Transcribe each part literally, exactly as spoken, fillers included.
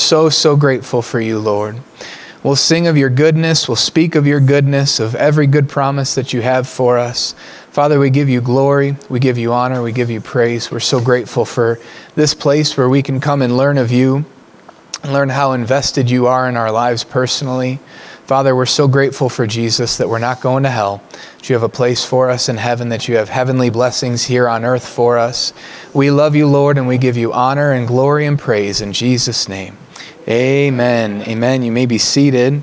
so, so grateful for you, Lord. We'll sing of your goodness. We'll speak of your goodness, of every good promise that you have for us. Father, we give you glory. We give you honor. We give you praise. We're so grateful for this place where we can come and learn of you, and learn how invested you are in our lives personally. Father, we're so grateful for Jesus, that we're not going to hell, that you have a place for us in heaven, that you have heavenly blessings here on earth for us. We love you, Lord, and we give you honor and glory and praise in Jesus' name. Amen. Amen. You may be seated.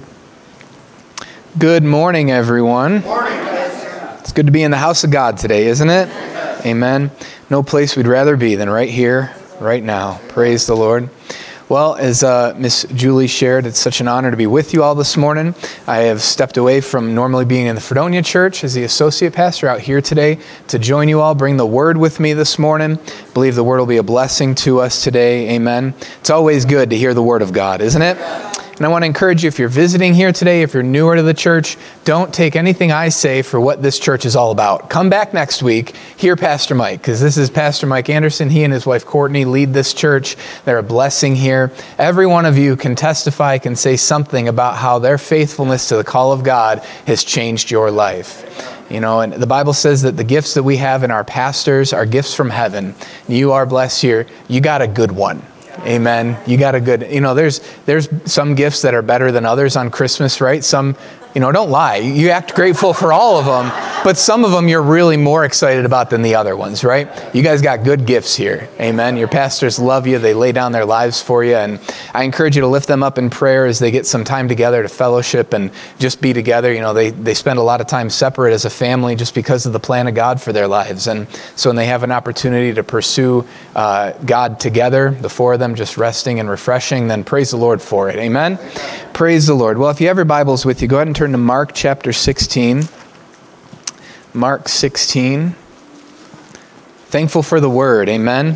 Good morning, everyone. Morning. It's good to be in the house of God today, isn't it? Amen. No place we'd rather be than right here, right now. Praise the Lord. Well, as uh, Miss Julie shared, it's such an honor to be with you all this morning. I have stepped away from normally being in the Fredonia Church as the associate pastor out here today to join you all, bring the word with me this morning. I believe the word will be a blessing to us today. Amen. It's always good to hear the word of God, isn't it? And I want to encourage you, if you're visiting here today, if you're newer to the church, don't take anything I say for what this church is all about. Come back next week, hear Pastor Mike, because this is Pastor Mike Anderson. He and his wife Courtney lead this church. They're a blessing here. Every one of you can testify, can say something about how their faithfulness to the call of God has changed your life. You know, and the Bible says that the gifts that we have in our pastors are gifts from heaven. You are blessed here. You got a good one. Amen. You got a good, you know, there's there's some gifts that are better than others on Christmas, right? Some, you know, don't lie. You act grateful for all of them, but some of them you're really more excited about than the other ones, right? You guys got good gifts here. Amen. Your pastors love you. They lay down their lives for you. And I encourage you to lift them up in prayer as they get some time together to fellowship and just be together. You know, they, they spend a lot of time separate as a family just because of the plan of God for their lives. And so when they have an opportunity to pursue uh, God together, the four of them just resting and refreshing, then praise the Lord for it. Amen. Praise the Lord. Well, if you have your Bibles with you, go ahead and turn to Mark chapter sixteen. Mark sixteen. Thankful for the word. Amen.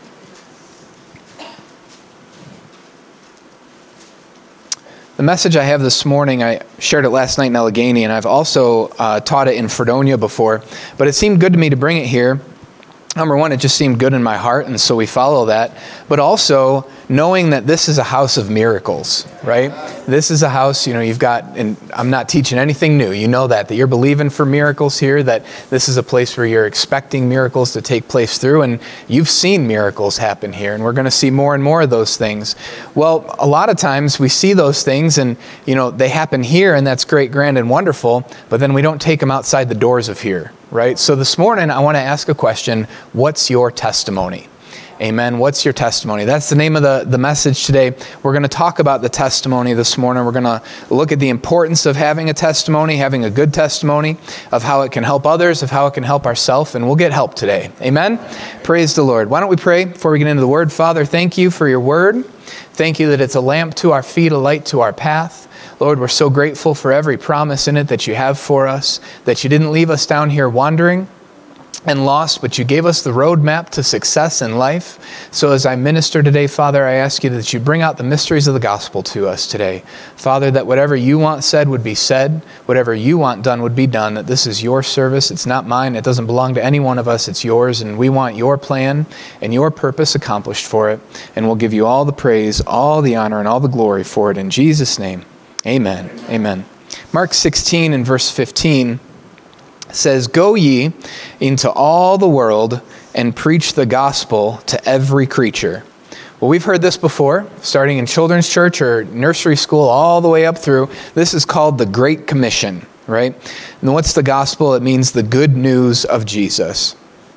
The message I have this morning, I shared it last night in Allegheny, and I've also uh, taught it in Fredonia before, but it seemed good to me to bring it here. Number one, it just seemed good in my heart, and so we follow that. But also, knowing that this is a house of miracles, right? This is a house, you know, you've got, and I'm not teaching anything new. You know that, that you're believing for miracles here, that this is a place where you're expecting miracles to take place through, and you've seen miracles happen here, and we're going to see more and more of those things. Well, a lot of times we see those things, and, you know, they happen here, and that's great, grand, and wonderful, but then we don't take them outside the doors of here. Right? So this morning, I want to ask a question. What's your testimony? Amen. What's your testimony? That's the name of the, the message today. We're going to talk about the testimony this morning. We're going to look at the importance of having a testimony, having a good testimony, of how it can help others, of how it can help ourselves, and we'll get help today. Amen. Praise the Lord. Why don't we pray before we get into the word? Father, thank you for your word. Thank you that it's a lamp to our feet, a light to our path. Lord, we're so grateful for every promise in it that you have for us, that you didn't leave us down here wandering and lost, but you gave us the roadmap to success in life. So as I minister today, Father, I ask you that you bring out the mysteries of the gospel to us today. Father, that whatever you want said would be said, whatever you want done would be done, that this is your service. It's not mine. It doesn't belong to any one of us. It's yours, and we want your plan and your purpose accomplished for it. And we'll give you all the praise, all the honor, and all the glory for it in Jesus' name. Amen. Amen. Mark sixteen and verse fifteen says, "Go ye into all the world and preach the gospel to every creature." Well, we've heard this before, starting in children's church or nursery school all the way up through. This is called the Great Commission, right? And what's the gospel? It means the good news of Jesus.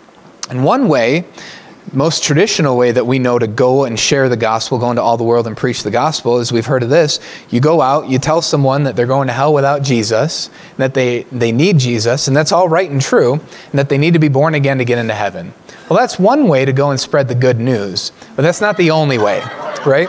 And one way, most traditional way that we know to go and share the gospel, go into all the world and preach the gospel, is we've heard of this. You go out, you tell someone that they're going to hell without Jesus, that they, they need Jesus, and that's all right and true, and that they need to be born again to get into heaven. Well, that's one way to go and spread the good news, but that's not the only way, right?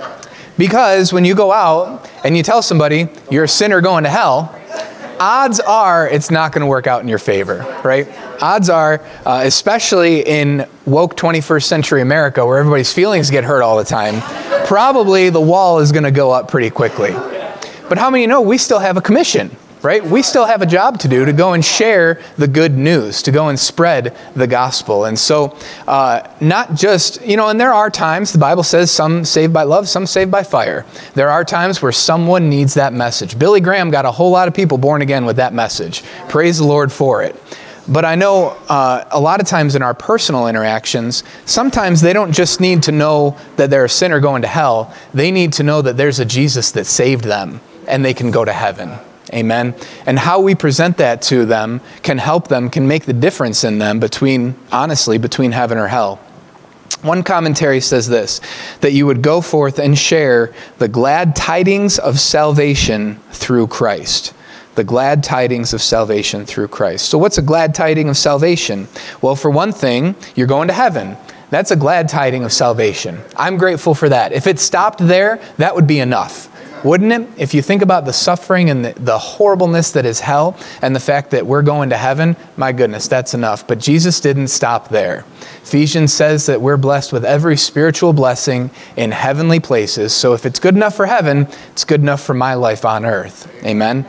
Because when you go out and you tell somebody you're a sinner going to hell, odds are it's not going to work out in your favor, right? Odds are, uh, especially in woke twenty-first century America, where everybody's feelings get hurt all the time, probably the wall is going to go up pretty quickly. But how many know we still have a commission, right? We still have a job to do to go and share the good news, to go and spread the gospel. And so uh, not just, you know, and there are times, the Bible says, some saved by love, some saved by fire. There are times where someone needs that message. Billy Graham got a whole lot of people born again with that message. Praise the Lord for it. But I know uh, a lot of times in our personal interactions, sometimes they don't just need to know that they're a sinner going to hell. They need to know that there's a Jesus that saved them and they can go to heaven. Amen. And how we present that to them can help them, can make the difference in them between, honestly, between heaven or hell. One commentary says this, that you would go forth and share the glad tidings of salvation through Christ. The glad tidings of salvation through Christ. So what's a glad tiding of salvation? Well, for one thing, you're going to heaven. That's a glad tiding of salvation. I'm grateful for that. If it stopped there, that would be enough. Wouldn't it? If you think about the suffering and the, the horribleness that is hell and the fact that we're going to heaven, my goodness, that's enough. But Jesus didn't stop there. Ephesians says that we're blessed with every spiritual blessing in heavenly places. So if it's good enough for heaven, it's good enough for my life on earth. Amen.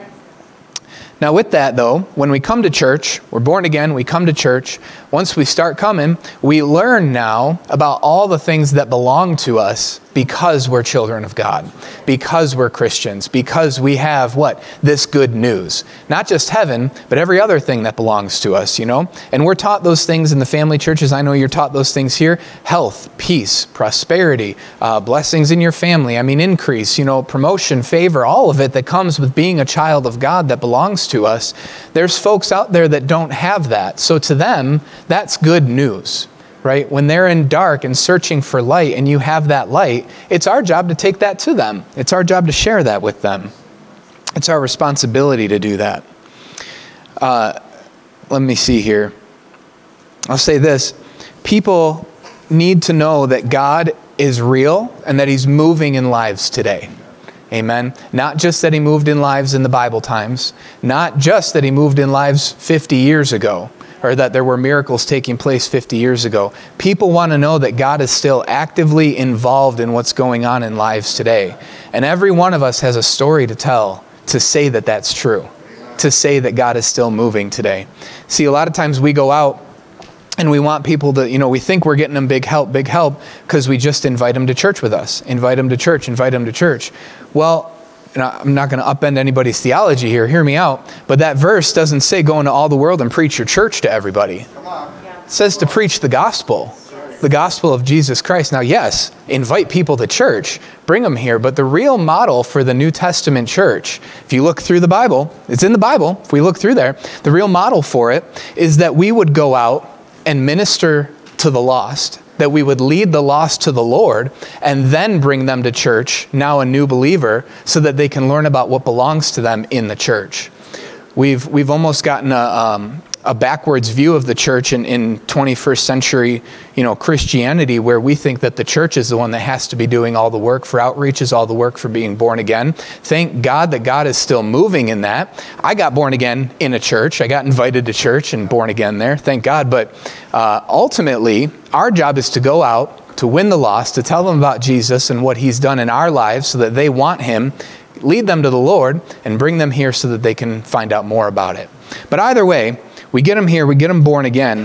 Now with that though, when we come to church, we're born again, we come to church. Once we start coming, we learn now about all the things that belong to us because we're children of God, because we're Christians, because we have what? This good news. Not just heaven, but every other thing that belongs to us, you know? And we're taught those things in the family churches. I know you're taught those things here. Health, peace, prosperity, uh, blessings in your family. I mean, increase, you know, promotion, favor, all of it that comes with being a child of God that belongs to us. There's folks out there that don't have that. So to them, that's good news. Right? When they're in dark and searching for light and you have that light, it's our job to take that to them. It's our job to share that with them. It's our responsibility to do that. Uh, let me see here. I'll say this. People need to know that God is real and that He's moving in lives today. Amen. Not just that He moved in lives in the Bible times. Not just that He moved in lives fifty years ago. Or that there were miracles taking place fifty years ago. People want to know that God is still actively involved in what's going on in lives today. And every one of us has a story to tell to say that that's true. To say that God is still moving today. See, a lot of times we go out and we want people to, you know, we think we're getting them big help, big help, because we just invite them to church with us. Invite them to church, invite them to church. Well, and I'm not going to upend anybody's theology here, hear me out, but that verse doesn't say go into all the world and preach your church to everybody. Come on. It says to preach the gospel, the gospel of Jesus Christ. Now, yes, invite people to church, bring them here, but the real model for the New Testament church, if you look through the Bible, it's in the Bible, if we look through there, the real model for it is that we would go out and minister to the lost, that we would lead the lost to the Lord and then bring them to church, now a new believer, so that they can learn about what belongs to them in the church. We've we've almost gotten a, um, a backwards view of the church in, in twenty-first century, you know, Christianity, where we think that the church is the one that has to be doing all the work for outreach, is all the work for being born again. Thank God that God is still moving in that. I got born again in a church. I got invited to church and born again there. Thank God. But uh, ultimately, our job is to go out, to win the lost, to tell them about Jesus and what He's done in our lives so that they want Him, lead them to the Lord, and bring them here so that they can find out more about it. But either way, we get them here, we get them born again.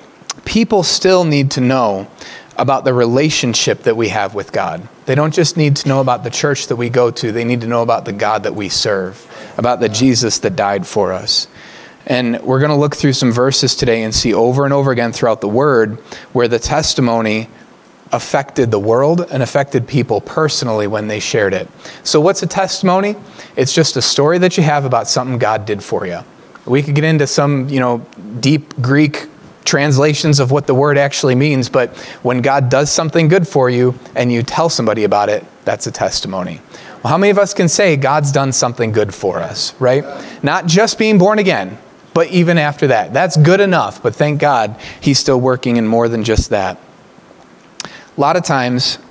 People still need to know about the relationship that we have with God. They don't just need to know about the church that we go to. They need to know about the God that we serve, about the Jesus that died for us. And we're going to look through some verses today and see over and over again throughout the Word where the testimony affected the world and affected people personally when they shared it. So what's a testimony? It's just a story that you have about something God did for you. We could get into some, you know, deep Greek translations of what the word actually means, but when God does something good for you and you tell somebody about it, that's a testimony. Well, how many of us can say God's done something good for us, right? Not just being born again, but even after that. That's good enough, but thank God He's still working in more than just that. A lot of times,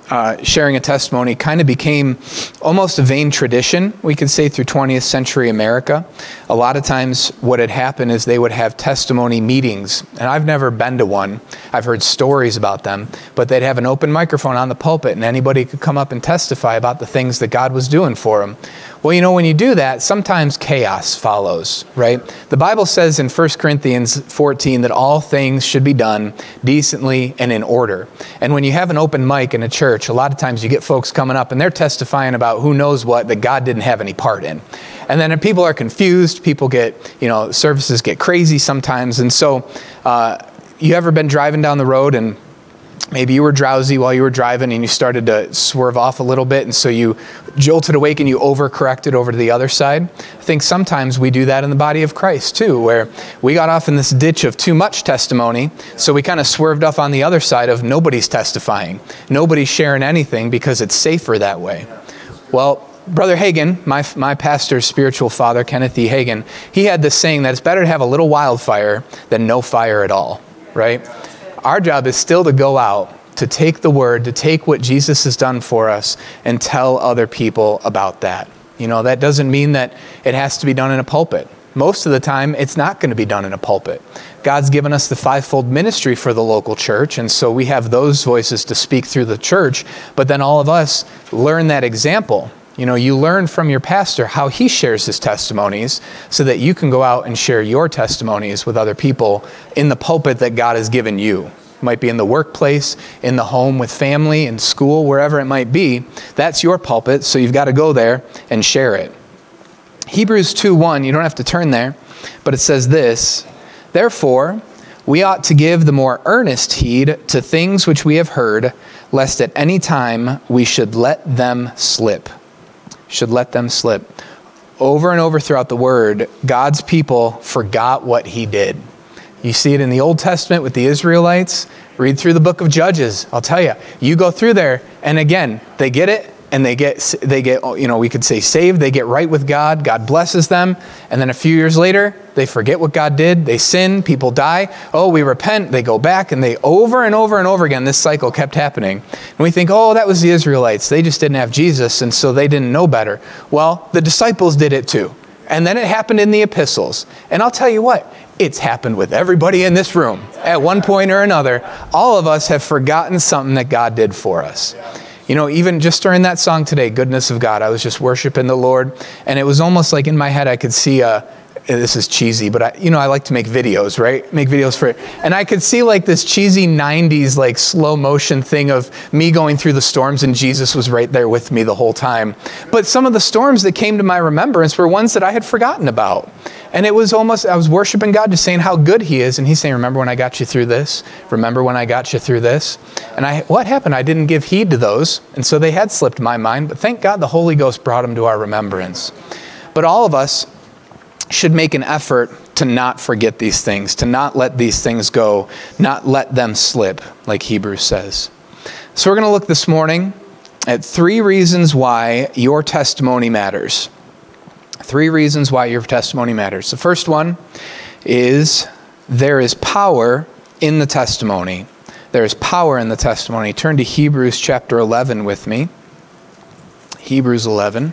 uh, sharing a testimony kind of became almost a vain tradition, we could say, through twentieth century America. A lot of times what had happened is they would have testimony meetings, and I've never been to one. I've heard stories about them, but they'd have an open microphone on the pulpit, and anybody could come up and testify about the things that God was doing for them. Well, you know, when you do that, sometimes chaos follows, right? The Bible says in First Corinthians fourteen that all things should be done decently and in order. And when you have an open mic in a church, a lot of times you get folks coming up and they're testifying about who knows what that God didn't have any part in. And then people are confused, people get, you know, services get crazy sometimes. And so uh, you ever been driving down the road and maybe you were drowsy while you were driving and you started to swerve off a little bit, and so you jolted awake and you overcorrected over to the other side? I think sometimes we do that in the body of Christ too, where we got off in this ditch of too much testimony, so we kind of swerved off on the other side of nobody's testifying. Nobody's sharing anything because it's safer that way. Well, Brother Hagin, my my pastor's spiritual father, Kenneth E. Hagin, he had this saying that it's better to have a little wildfire than no fire at all, right? Our job is still to go out, to take the word, to take what Jesus has done for us and tell other people about that. You know, that doesn't mean that it has to be done in a pulpit. Most of the time, it's not going to be done in a pulpit. God's given us the fivefold ministry for the local church, and so we have those voices to speak through the church, but then all of us learn that example. You know, you learn from your pastor how he shares his testimonies so that you can go out and share your testimonies with other people in the pulpit that God has given you. It might be in the workplace, in the home with family, in school, wherever it might be. That's your pulpit, so you've got to go there and share it. Hebrews two one, you don't have to turn there, but it says this, "Therefore, we ought to give the more earnest heed to things which we have heard, lest at any time we should let them slip." Should let them slip. Over and over throughout the Word, God's people forgot what He did. You see it in the Old Testament with the Israelites. Read through the book of Judges. I'll tell you, you go through there, and again, they get it, and they get, they get, you know, we could say saved, they get right with God, God blesses them, and then a few years later, they forget what God did, they sin, people die, oh, we repent, they go back, and they over and over and over again, this cycle kept happening. And we think, oh, that was the Israelites, they just didn't have Jesus, and so they didn't know better. Well, the disciples did it too. And then it happened in the epistles. And I'll tell you what, it's happened with everybody in this room. At one point or another, all of us have forgotten something that God did for us. You know, even just during that song today, Goodness of God, I was just worshiping the Lord, and it was almost like in my head I could see a, this is cheesy, but I, you know, I like to make videos, right? Make videos for it. And I could see like this cheesy nineties, like slow motion thing of me going through the storms and Jesus was right there with me the whole time. But some of the storms that came to my remembrance were ones that I had forgotten about. And it was almost, I was worshiping God, just saying how good He is. And He's saying, remember when I got you through this? Remember when I got you through this? And I, what happened? I didn't give heed to those. And so they had slipped my mind. But thank God the Holy Ghost brought them to our remembrance. But all of us should make an effort to not forget these things, to not let these things go, not let them slip, like Hebrews says. So we're going to look this morning at three reasons why your testimony matters. Three reasons why your testimony matters. The first one is there is power in the testimony. There is power in the testimony. Turn to Hebrews chapter eleven with me. Hebrews eleven.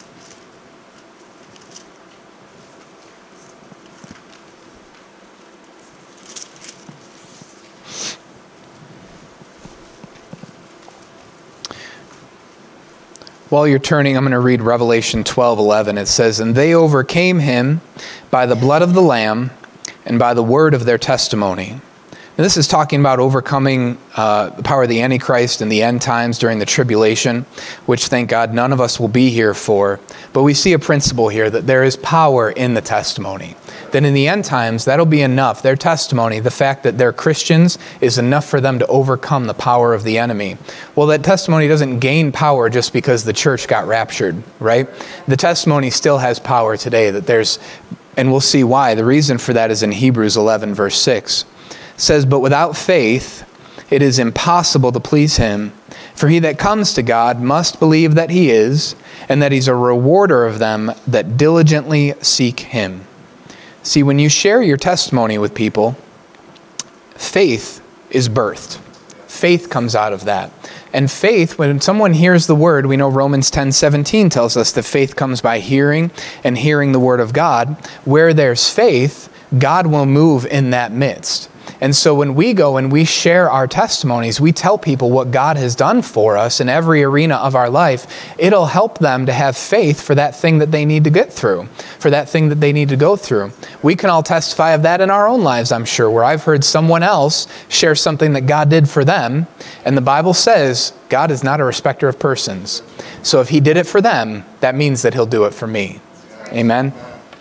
While you're turning, I'm going to read Revelation twelve eleven. It says, "And they overcame him by the blood of the Lamb and by the word of their testimony." And this is talking about overcoming uh, the power of the Antichrist in the end times during the tribulation, which, thank God, none of us will be here for. But we see a principle here that there is power in the testimony. That in the end times, that'll be enough. Their testimony, the fact that they're Christians, is enough for them to overcome the power of the enemy. Well, that testimony doesn't gain power just because the church got raptured, right? The testimony still has power today. That there's, and we'll see why. The reason for that is in Hebrews eleven, verse six. It says, "But without faith, it is impossible to please Him. For he that comes to God must believe that He is, and that He's a rewarder of them that diligently seek Him." See, when you share your testimony with people, faith is birthed. Faith comes out of that. And faith, when someone hears the word, we know Romans ten seventeen tells us that faith comes by hearing and hearing the word of God. Where there's faith, God will move in that midst. And so when we go and we share our testimonies, we tell people what God has done for us in every arena of our life, it'll help them to have faith for that thing that they need to get through, for that thing that they need to go through. We can all testify of that in our own lives, I'm sure, where I've heard someone else share something that God did for them, and the Bible says God is not a respecter of persons. So if he did it for them, that means that he'll do it for me. Amen?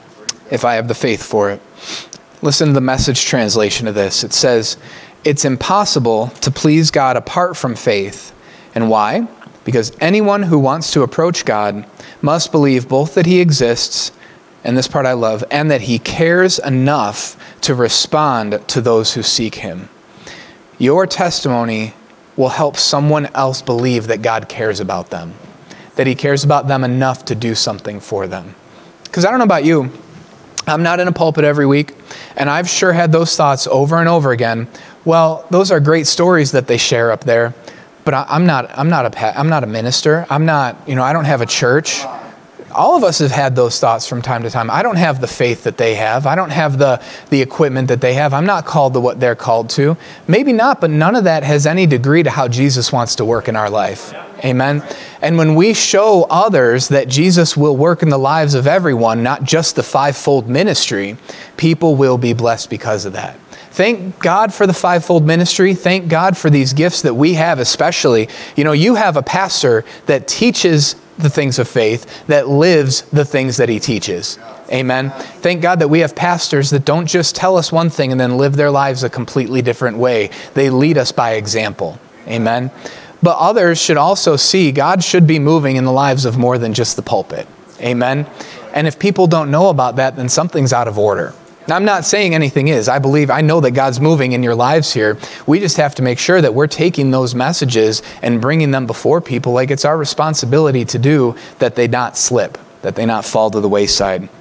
If I have the faith for it. Listen to the Message translation of this. It says, it's impossible to please God apart from faith. And why? Because anyone who wants to approach God must believe both that he exists, and this part I love, and that he cares enough to respond to those who seek him. Your testimony will help someone else believe that God cares about them, that he cares about them enough to do something for them. Because I don't know about you, I'm not in a pulpit every week, and I've sure had those thoughts over and over again. Well, those are great stories that they share up there, but I, I'm not. I'm not a. I'm not a minister. I'm not. You know, I don't have a church. All of us have had those thoughts from time to time. I don't have the faith that they have. I don't have the the equipment that they have. I'm not called to what they're called to. Maybe not, but none of that has any degree to how Jesus wants to work in our life. Amen. And when we show others that Jesus will work in the lives of everyone, not just the fivefold ministry, people will be blessed because of that. Thank God for the fivefold ministry. Thank God for these gifts that we have, especially. You know, you have a pastor that teaches the things of faith, that lives the things that he teaches. Amen. Thank God that we have pastors that don't just tell us one thing and then live their lives a completely different way. They lead us by example. Amen. But others should also see God should be moving in the lives of more than just the pulpit. Amen. And if people don't know about that, then something's out of order. Now, I'm not saying anything is. I believe, I know that God's moving in your lives here. We just have to make sure that we're taking those messages and bringing them before people like it's our responsibility to do, that they not slip, that they not fall to the wayside.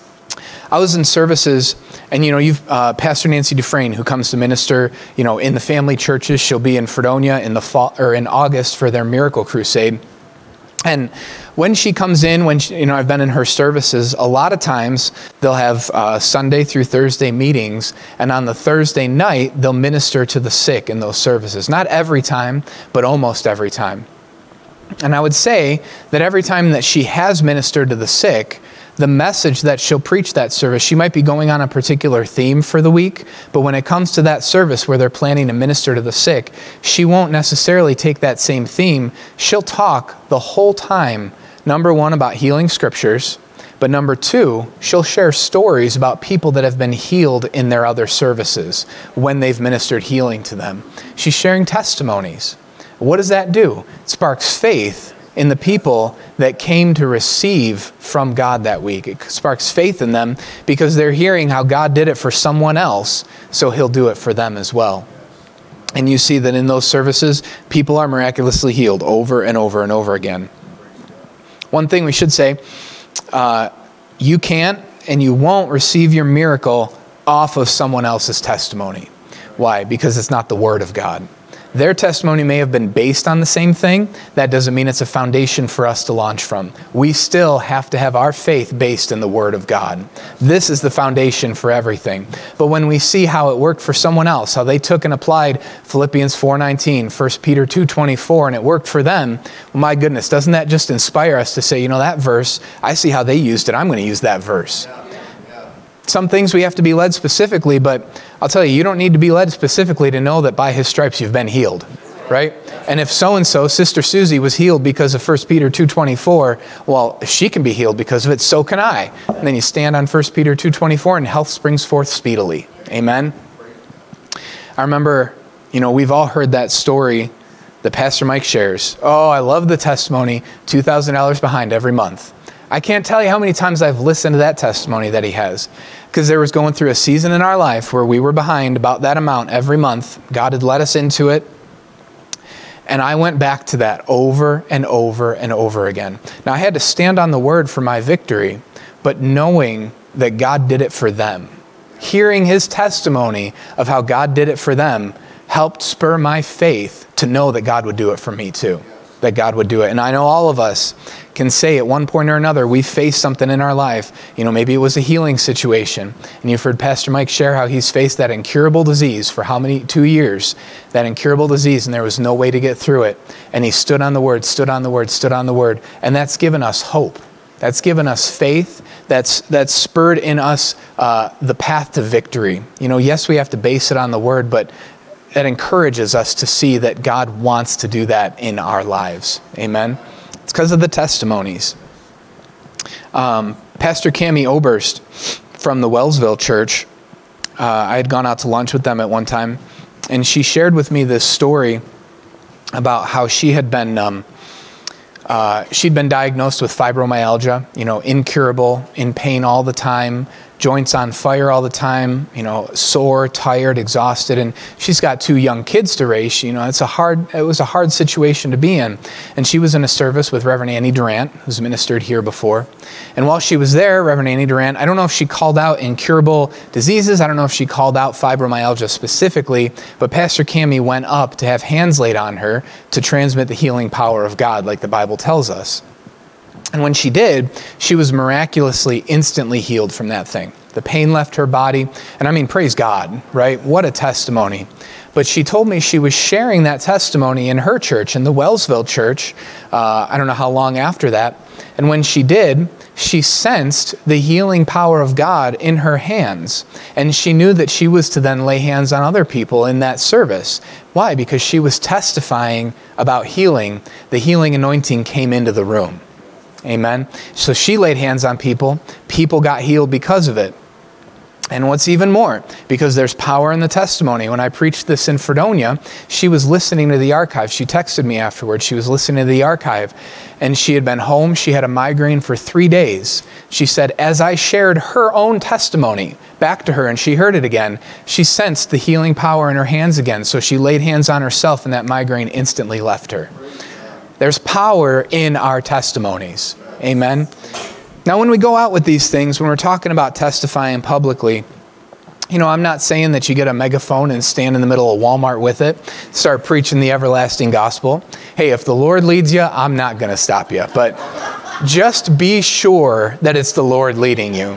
I was in services, and you know, you've uh, Pastor Nancy Dufresne, who comes to minister, you know, in the family churches. She'll be in Fredonia in the fall or in August for their Miracle Crusade. And when she comes in, when she, you know, I've been in her services, a lot of times they'll have uh, Sunday through Thursday meetings, and on the Thursday night, they'll minister to the sick in those services. Not every time, but almost every time. And I would say that every time that she has ministered to the sick, the message that she'll preach that service, she might be going on a particular theme for the week, but when it comes to that service where they're planning to minister to the sick, she won't necessarily take that same theme. She'll talk the whole time, number one, about healing scriptures, but number two, she'll share stories about people that have been healed in their other services when they've ministered healing to them. She's sharing testimonies. What does that do? It sparks faith in the people that came to receive from God that week. It sparks faith in them because they're hearing how God did it for someone else, so he'll do it for them as well. And you see that in those services, people are miraculously healed over and over and over again. One thing we should say, uh, you can't and you won't receive your miracle off of someone else's testimony. Why? Because it's not the Word of God. Their testimony may have been based on the same thing. That doesn't mean it's a foundation for us to launch from. We still have to have our faith based in the Word of God. This is the foundation for everything. But when we see how it worked for someone else, how they took and applied Philippians four nineteen, First Peter two twenty-four, and it worked for them, well, my goodness, doesn't that just inspire us to say, you know, that verse, I see how they used it, I'm going to use that verse. Some things we have to be led specifically, but I'll tell you, you don't need to be led specifically to know that by his stripes you've been healed, right? And if so-and-so, Sister Susie, was healed because of First Peter two twenty-four, well, if she can be healed because of it, so can I. And then you stand on First Peter two twenty-four and health springs forth speedily. Amen? I remember, you know, we've all heard that story that Pastor Mike shares. Oh, I love the testimony, two thousand dollars behind every month. I can't tell you how many times I've listened to that testimony that he has, because there was going through a season in our life where we were behind about that amount every month. God had led us into it. And I went back to that over and over and over again. Now, I had to stand on the Word for my victory, but knowing that God did it for them, hearing his testimony of how God did it for them, helped spur my faith to know that God would do it for me too. That God would do it. And I know all of us can say at one point or another, we faced something in our life. You know, maybe it was a healing situation. And you've heard Pastor Mike share how he's faced that incurable disease for how many, two years, that incurable disease, and there was no way to get through it. And he stood on the word, stood on the word, stood on the word. And that's given us hope. That's given us faith. That's that's spurred in us uh, the path to victory. You know, yes, we have to base it on the word, but that encourages us to see that God wants to do that in our lives. Amen? It's because of the testimonies. Um, Pastor Cami Oberst from the Wellsville Church, uh, I had gone out to lunch with them at one time, and she shared with me this story about how she had been, um, uh, she'd been diagnosed with fibromyalgia, you know, incurable, in pain all the time, joints on fire all the time, you know, sore, tired, exhausted, and she's got two young kids to raise. You know, it's a hard, it was a hard situation to be in. And she was in a service with Reverend Annie Durant, who's ministered here before. And while she was there, Reverend Annie Durant, I don't know if she called out incurable diseases, I don't know if she called out fibromyalgia specifically, but Pastor Cami went up to have hands laid on her to transmit the healing power of God, like the Bible tells us. And when she did, she was miraculously, instantly healed from that thing. The pain left her body. And I mean, praise God, right? What a testimony. But she told me she was sharing that testimony in her church, in the Wellsville Church, uh, I don't know how long after that. And when she did, she sensed the healing power of God in her hands. And she knew that she was to then lay hands on other people in that service. Why? Because she was testifying about healing. The healing anointing came into the room. Amen. So she laid hands on people. People got healed because of it. And what's even more, because there's power in the testimony. When I preached this in Fredonia, she was listening to the archive. She texted me afterwards. She was listening to the archive. And she had been home. She had a migraine for three days. She said, as I shared her own testimony back to her and she heard it again, she sensed the healing power in her hands again. So she laid hands on herself and that migraine instantly left her. There's power in our testimonies. Amen. Now, when we go out with these things, when we're talking about testifying publicly, you know, I'm not saying that you get a megaphone and stand in the middle of Walmart with it, start preaching the everlasting gospel. Hey, if the Lord leads you, I'm not going to stop you. But just be sure that it's the Lord leading you.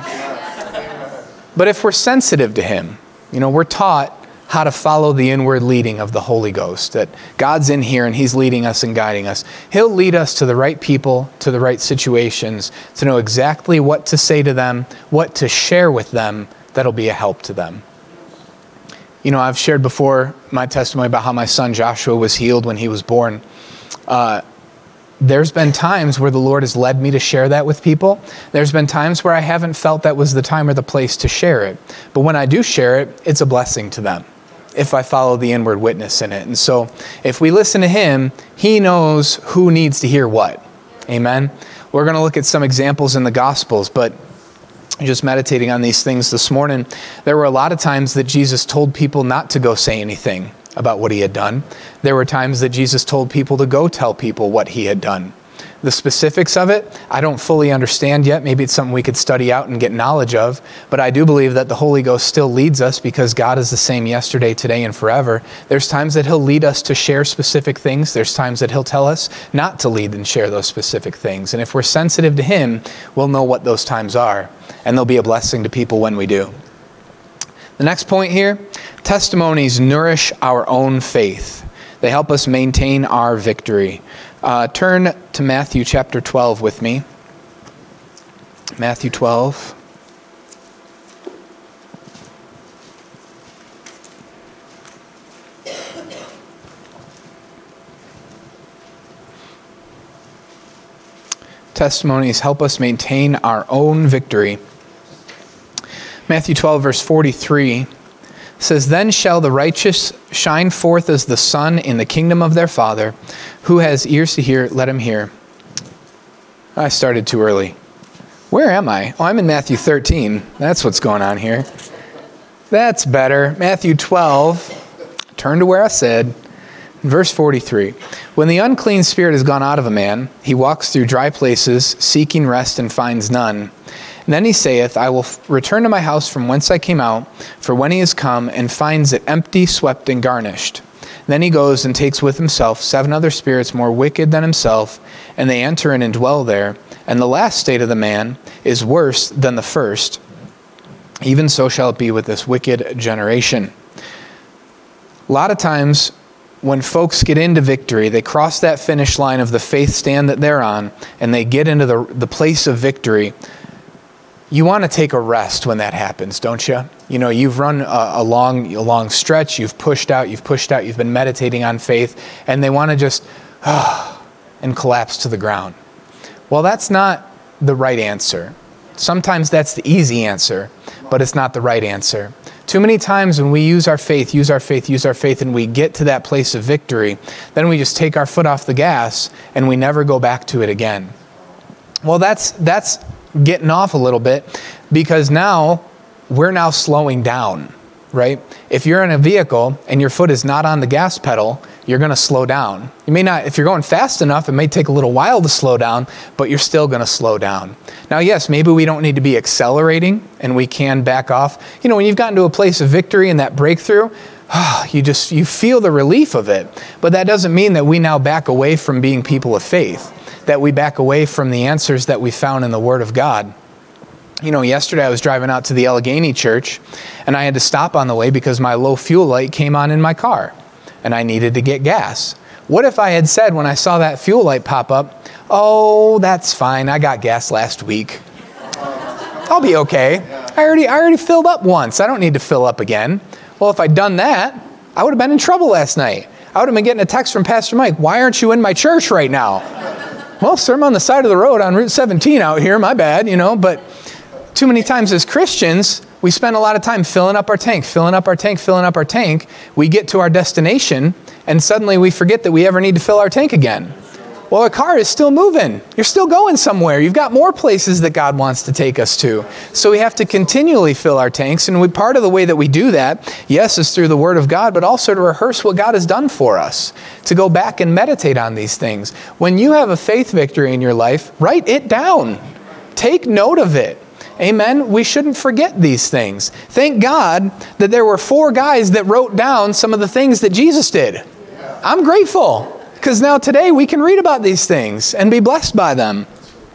But if we're sensitive to Him, you know, we're taught how to follow the inward leading of the Holy Ghost, that God's in here and He's leading us and guiding us. He'll lead us to the right people, to the right situations, to know exactly what to say to them, what to share with them that'll be a help to them. You know, I've shared before my testimony about how my son Joshua was healed when he was born. Uh, There's been times where the Lord has led me to share that with people. There's been times where I haven't felt that was the time or the place to share it. But when I do share it, it's a blessing to them if I follow the inward witness in it. And so if we listen to Him, He knows who needs to hear what. Amen? We're going to look at some examples in the Gospels, but just meditating on these things this morning, there were a lot of times that Jesus told people not to go say anything about what He had done. There were times that Jesus told people to go tell people what He had done. The specifics of it, I don't fully understand yet. Maybe it's something we could study out and get knowledge of. But I do believe that the Holy Ghost still leads us because God is the same yesterday, today, and forever. There's times that He'll lead us to share specific things. There's times that He'll tell us not to lead and share those specific things. And if we're sensitive to Him, we'll know what those times are. And they'll be a blessing to people when we do. The next point here, testimonies nourish our own faith. They help us maintain our victory. Uh, turn to Matthew chapter twelve with me. Matthew twelve. Testimonies help us maintain our own victory. Matthew twelve, verse forty-three says, "Then shall the righteous shine forth as the sun in the kingdom of their Father. Who has ears to hear, let him hear." I started too early. Where am I? Oh, I'm in Matthew thirteen. That's what's going on here. That's better. Matthew twelve. Turn to where I said. Verse forty-three. "When the unclean spirit has gone out of a man, he walks through dry places, seeking rest and finds none. And then he saith, I will f- return to my house from whence I came out, for when he is come, and finds it empty, swept, and garnished. Then he goes and takes with himself seven other spirits more wicked than himself, and they enter in and dwell there. And the last state of the man is worse than the first. Even so shall it be with this wicked generation. A lot of times, when folks get into victory, they cross that finish line of the faith stand that they're on, and they get into the, the place of victory. You want to take a rest when that happens, don't you? You know, you've run a, a long, a long stretch, you've pushed out, you've pushed out, you've been meditating on faith, and they want to just, ah, and collapse to the ground. Well, that's not the right answer. Sometimes that's the easy answer, but it's not the right answer. Too many times when we use our faith, use our faith, use our faith, and we get to that place of victory, then we just take our foot off the gas and we never go back to it again. Well, that's that's getting off a little bit, because now we're now slowing down, right? If you're in a vehicle and your foot is not on the gas pedal, you're going to slow down. You may not, if you're going fast enough, it may take a little while to slow down, but you're still going to slow down. Now, yes, maybe we don't need to be accelerating and we can back off. You know, when you've gotten to a place of victory and that breakthrough, you just, you feel the relief of it. But that doesn't mean that we now back away from being people of faith, that we back away from the answers that we found in the Word of God. You know, yesterday I was driving out to the Allegheny church, and I had to stop on the way because my low fuel light came on in my car, and I needed to get gas. What if I had said when I saw that fuel light pop up, oh, that's fine, I got gas last week. I'll be okay. I already, I already filled up once. I don't need to fill up again. Well, if I'd done that, I would have been in trouble last night. I would have been getting a text from Pastor Mike, why aren't you in my church right now? Well, sir, I'm on the side of the road on Route seventeen out here, my bad, you know, but too many times as Christians, we spend a lot of time filling up our tank, filling up our tank, filling up our tank. We get to our destination, and suddenly we forget that we ever need to fill our tank again. Well, a car is still moving. You're still going somewhere. You've got more places that God wants to take us to. So we have to continually fill our tanks, and we, part of the way that we do that, yes, is through the Word of God, but also to rehearse what God has done for us, to go back and meditate on these things. When you have a faith victory in your life, write it down. Take note of it. Amen. We shouldn't forget these things. Thank God that there were four guys that wrote down some of the things that Jesus did. I'm grateful, because now today we can read about these things and be blessed by them.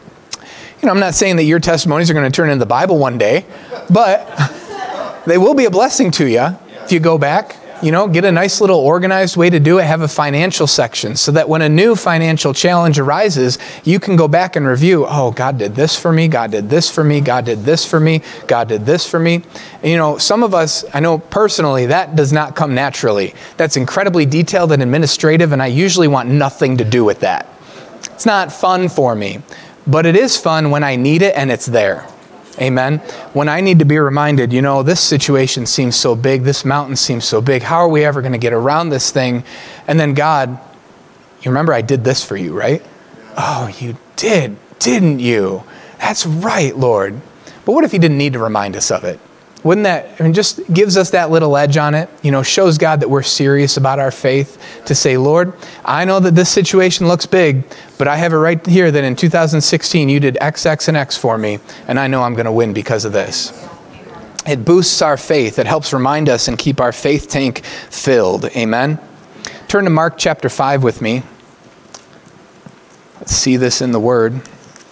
You know, I'm not saying that your testimonies are going to turn into the Bible one day, but they will be a blessing to you if you go back. You know, get a nice little organized way to do it. Have a financial section so that when a new financial challenge arises, you can go back and review, oh, God did this for me, God did this for me, God did this for me, God did this for me. And, you know, some of us, I know personally, that does not come naturally. That's incredibly detailed and administrative, and I usually want nothing to do with that. It's not fun for me, but it is fun when I need it and it's there. Amen. When I need to be reminded, you know, this situation seems so big, this mountain seems so big, how are we ever going to get around this thing? And then God, you remember I did this for you, right? Oh, you did, didn't you? That's right, Lord. But what if He didn't need to remind us of it? Wouldn't that, I mean, just gives us that little edge on it, you know, shows God that we're serious about our faith to say, Lord, I know that this situation looks big, but I have it right here that in two thousand sixteen you did X, X, and X for me, and I know I'm going to win because of this. It boosts our faith. It helps remind us and keep our faith tank filled. Amen. Turn to Mark chapter five with me. Let's see this in the Word.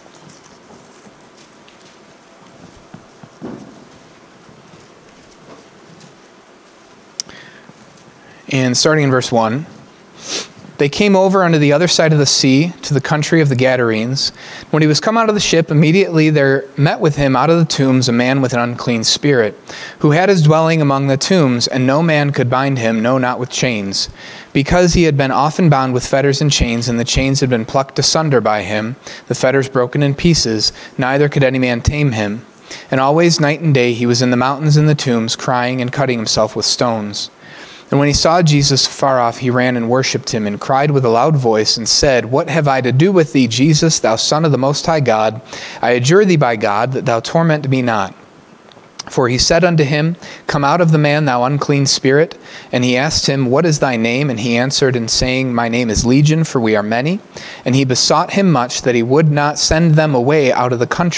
And starting in verse one, they came over unto the other side of the sea, to the country of the Gadarenes. When he was come out of the ship, immediately there met with him out of the tombs a man with an unclean spirit, who had his dwelling among the tombs, and no man could bind him, no, not with chains, because he had been often bound with fetters and chains, and the chains had been plucked asunder by him, the fetters broken in pieces, neither could any man tame him. And always night and day he was in the mountains and the tombs, crying and cutting himself with stones. And when he saw Jesus far off, he ran and worshipped him, and cried with a loud voice, and said, What have I to do with thee, Jesus, thou Son of the Most High God? I adjure thee by God, that thou torment me not. For he said unto him, Come out of the man, thou unclean spirit. And he asked him, What is thy name? And he answered, and saying, My name is Legion, for we are many. And he besought him much that he would not send them away out of the country.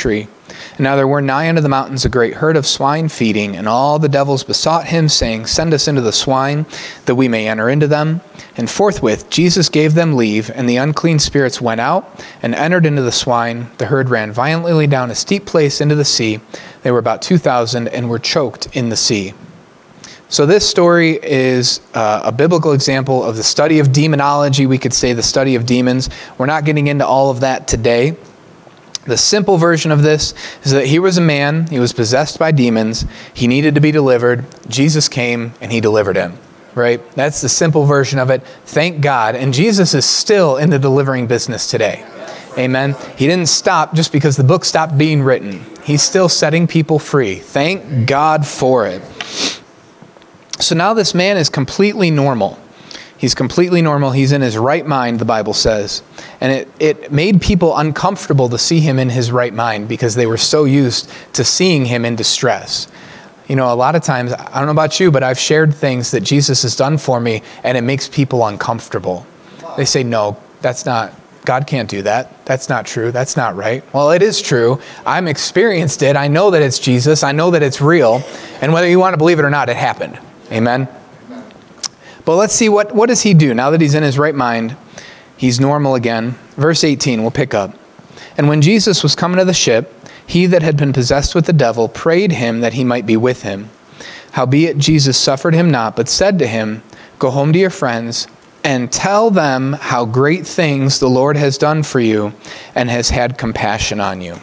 And now there were nigh unto the mountains a great herd of swine feeding, and all the devils besought him, saying, Send us into the swine, that we may enter into them. And forthwith Jesus gave them leave, and the unclean spirits went out and entered into the swine. The herd ran violently down a steep place into the sea. They were about two thousand and were choked in the sea. So this story is uh, a biblical example of the study of demonology. We could say the study of demons. We're not getting into all of that today. The simple version of this is that he was a man, he was possessed by demons, he needed to be delivered, Jesus came and he delivered him, right? That's the simple version of it. Thank God. And Jesus is still in the delivering business today. Amen. He didn't stop just because the book stopped being written. He's still setting people free. Thank God for it. So now this man is completely normal. He's completely normal. He's in his right mind, the Bible says. And it, it made people uncomfortable to see him in his right mind because they were so used to seeing him in distress. You know, a lot of times, I don't know about you, but I've shared things that Jesus has done for me, and it makes people uncomfortable. They say, no, that's not, God can't do that. That's not true. That's not right. Well, it is true. I'm experienced it. I know that it's Jesus. I know that it's real. And whether you want to believe it or not, it happened. Amen. But let's see, what, what does he do? Now that he's in his right mind, he's normal again. Verse eighteen, we'll pick up. And when Jesus was coming to the ship, he that had been possessed with the devil prayed him that he might be with him. Howbeit Jesus suffered him not, but said to him, Go home to your friends, and tell them how great things the Lord has done for you, and has had compassion on you.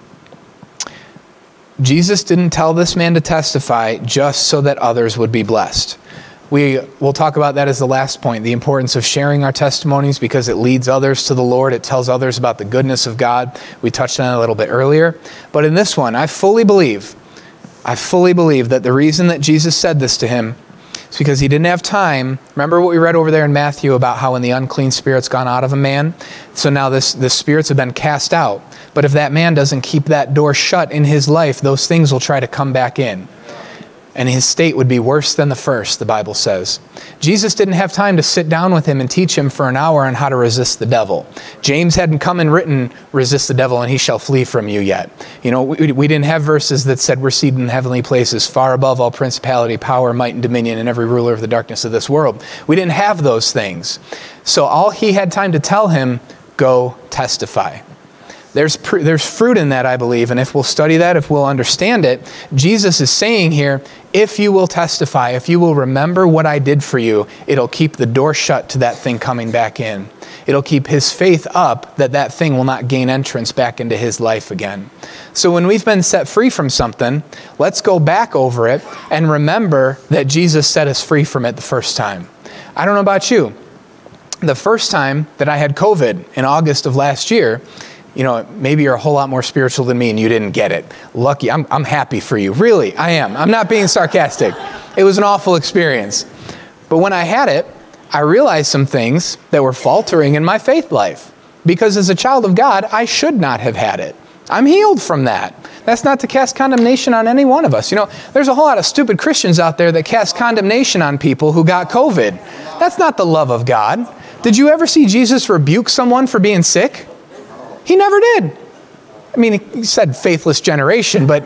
Jesus didn't tell this man to testify just so that others would be blessed. We will talk about that as the last point, the importance of sharing our testimonies because it leads others to the Lord. It tells others about the goodness of God. We touched on it a little bit earlier. But in this one, I fully believe, I fully believe that the reason that Jesus said this to him is because he didn't have time. Remember what we read over there in Matthew about how when the unclean spirit's gone out of a man? So now this, the spirits have been cast out. But if that man doesn't keep that door shut in his life, those things will try to come back in. And his state would be worse than the first, the Bible says. Jesus didn't have time to sit down with him and teach him for an hour on how to resist the devil. James hadn't come and written, resist the devil and he shall flee from you yet. You know, we, we didn't have verses that said we're seated in heavenly places, far above all principality, power, might, and dominion, and every ruler of the darkness of this world. We didn't have those things. So all he had time to tell him, go testify. There's pr- there's fruit in that, I believe, and if we'll study that, if we'll understand it, Jesus is saying here, if you will testify, if you will remember what I did for you, it'll keep the door shut to that thing coming back in. It'll keep his faith up that that thing will not gain entrance back into his life again. So when we've been set free from something, let's go back over it and remember that Jesus set us free from it the first time. I don't know about you. The first time that I had COVID in August of last year, you know, maybe you're a whole lot more spiritual than me and you didn't get it. Lucky, I'm, I'm happy for you. Really, I am. I'm not being sarcastic. It was an awful experience. But when I had it, I realized some things that were faltering in my faith life. Because as a child of God, I should not have had it. I'm healed from that. That's not to cast condemnation on any one of us. You know, there's a whole lot of stupid Christians out there that cast condemnation on people who got COVID. That's not the love of God. Did you ever see Jesus rebuke someone for being sick? He never did. I mean, he said faithless generation, but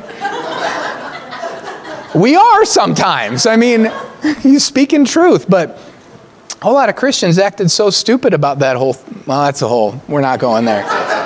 we are sometimes. I mean, he's speaking truth, but a whole lot of Christians acted so stupid about that whole, well, that's a whole, we're not going there.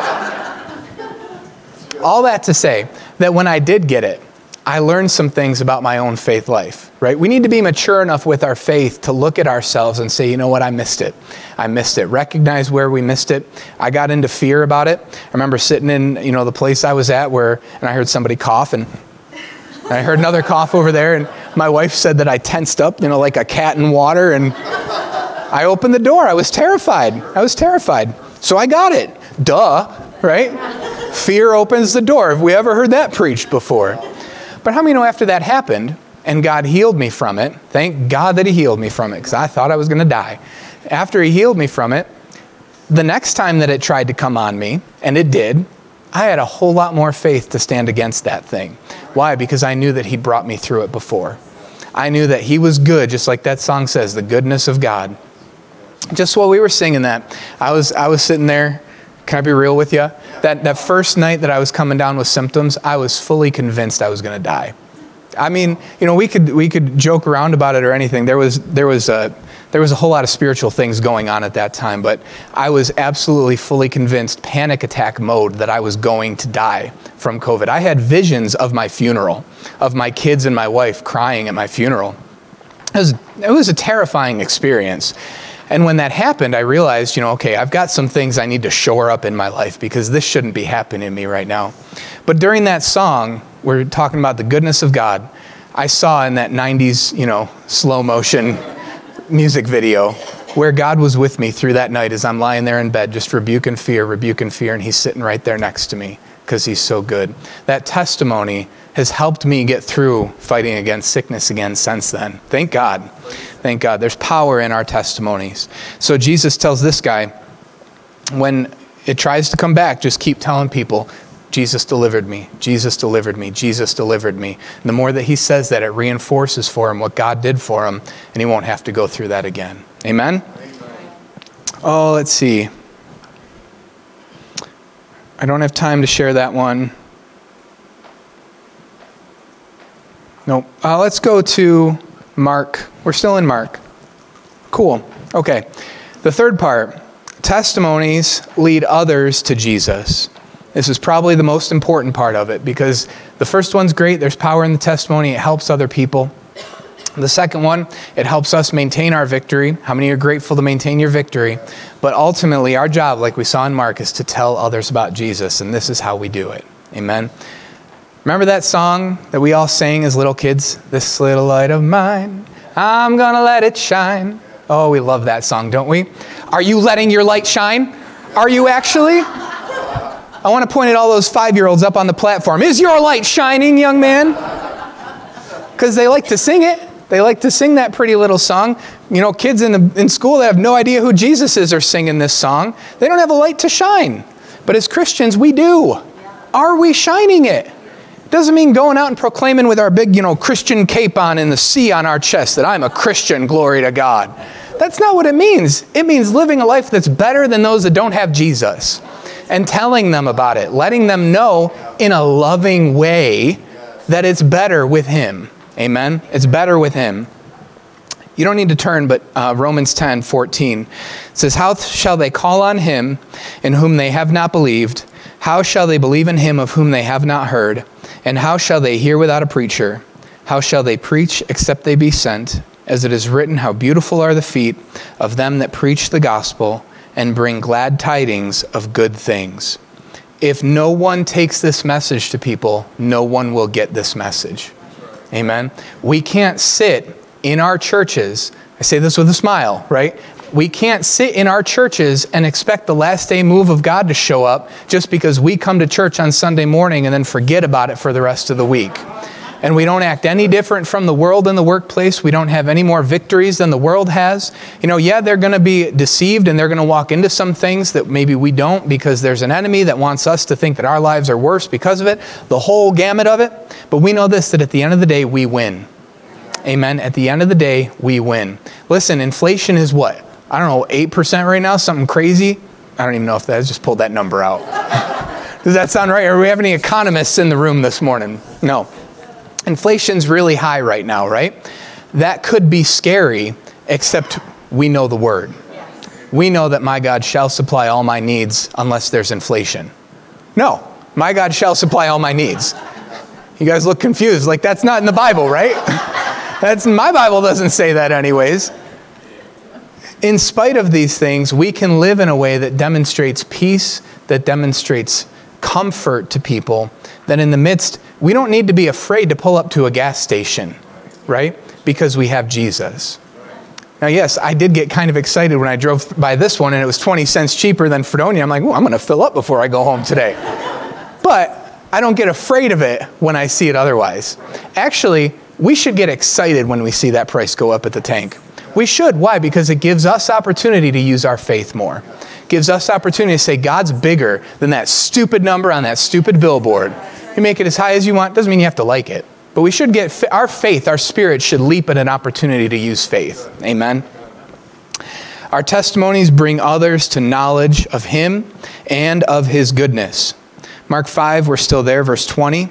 All that to say that when I did get it, I learned some things about my own faith life, right? We need to be mature enough with our faith to look at ourselves and say, you know what, I missed it. I missed it. Recognize where we missed it. I got into fear about it. I remember sitting in, you know, the place I was at where, and I heard somebody cough, and I heard another cough over there, and my wife said that I tensed up, you know, like a cat in water, and I opened the door. I was terrified. I was terrified. So I got it. Duh, right? Fear opens the door. Have we ever heard that preached before? But how many know after that happened, and God healed me from it, thank God that he healed me from it, because I thought I was going to die. After he healed me from it, the next time that it tried to come on me, and it did, I had a whole lot more faith to stand against that thing. Why? Because I knew that he brought me through it before. I knew that he was good, just like that song says, the goodness of God. Just while we were singing that, I was I was sitting there Can I be real with you? That that first night that I was coming down with symptoms, I was fully convinced I was going to die. I mean, you know, we could we could joke around about it or anything. There was there was a there was a whole lot of spiritual things going on at that time, but I was absolutely fully convinced, panic attack mode, that I was going to die from COVID. I had visions of my funeral, of my kids and my wife crying at my funeral. It was it was a terrifying experience. And when that happened, I realized, you know, okay, I've got some things I need to shore up in my life because this shouldn't be happening to me right now. But during that song, we're talking about the goodness of God. I saw in that nineties, you know, slow motion music video where God was with me through that night as I'm lying there in bed, just rebuking fear, rebuking fear, and he's sitting right there next to me because he's so good. That testimony has helped me get through fighting against sickness again since then. Thank God. Thank God. There's power in our testimonies. So Jesus tells this guy, when it tries to come back, just keep telling people, Jesus delivered me, Jesus delivered me, Jesus delivered me. And the more that he says that, it reinforces for him what God did for him, and he won't have to go through that again. Amen? Amen. Oh, let's see. I don't have time to share that one. Nope. Uh, let's go to Mark. We're still in Mark. Cool. Okay. The third part, testimonies lead others to Jesus. This is probably the most important part of it because the first one's great. There's power in the testimony. It helps other people. The second one, it helps us maintain our victory. How many are grateful to maintain your victory? But ultimately, our job, like we saw in Mark, is to tell others about Jesus, and this is how we do it. Amen? Remember that song that we all sang as little kids? This little light of mine, I'm gonna let it shine. Oh, we love that song, don't we? Are you letting your light shine? Are you actually? I want to point at all those five-year-olds up on the platform. Is your light shining, young man? Because they like to sing it. They like to sing that pretty little song. You know, kids in the in school that have no idea who Jesus is are singing this song. They don't have a light to shine. But as Christians, we do. Are we shining it? Doesn't mean going out and proclaiming with our big, you know, Christian cape on and the C on our chest that I'm a Christian, glory to God. That's not what it means. It means living a life that's better than those that don't have Jesus. And telling them about it. Letting them know in a loving way that it's better with him. Amen? It's better with him. You don't need to turn, but uh, Romans ten fourteen says, how shall they call on him in whom they have not believed? How shall they believe in him of whom they have not heard? And how shall they hear without a preacher? How shall they preach except they be sent? As it is written, how beautiful are the feet of them that preach the gospel and bring glad tidings of good things. If no one takes this message to people, no one will get this message. Amen? We can't sit in our churches, I say this with a smile, right? We can't sit in our churches and expect the last day move of God to show up just because we come to church on Sunday morning and then forget about it for the rest of the week. And we don't act any different from the world in the workplace. We don't have any more victories than the world has. You know, yeah, they're going to be deceived and they're going to walk into some things that maybe we don't because there's an enemy that wants us to think that our lives are worse because of it, the whole gamut of it. But we know this, that at the end of the day, we win. Amen. At the end of the day, we win. Listen, inflation is what? I don't know, eight percent right now, something crazy. I don't even know if that, I just pulled that number out. Does that sound right? Or do we have any economists in the room this morning? No. Inflation's really high right now, right? That could be scary, except we know the word. We know that my God shall supply all my needs unless there's inflation. No, my God shall supply all my needs. You guys look confused, like that's not in the Bible, right? That's my Bible doesn't say that anyways. In spite of these things, we can live in a way that demonstrates peace, that demonstrates comfort to people, that in the midst, we don't need to be afraid to pull up to a gas station, right? Because we have Jesus. Now, yes, I did get kind of excited when I drove by this one and it was twenty cents cheaper than Fredonia. I'm like, oh, I'm going to fill up before I go home today. But I don't get afraid of it when I see it otherwise. Actually, we should get excited when we see that price go up at the tank. We should. Why? Because it gives us opportunity to use our faith more. It gives us opportunity to say God's bigger than that stupid number on that stupid billboard. You make it as high as you want. Doesn't mean you have to like it. But we should get, our faith, our spirit should leap at an opportunity to use faith. Amen? All Our testimonies bring others to knowledge of him and of his goodness. Mark five, we're still there, verse twenty.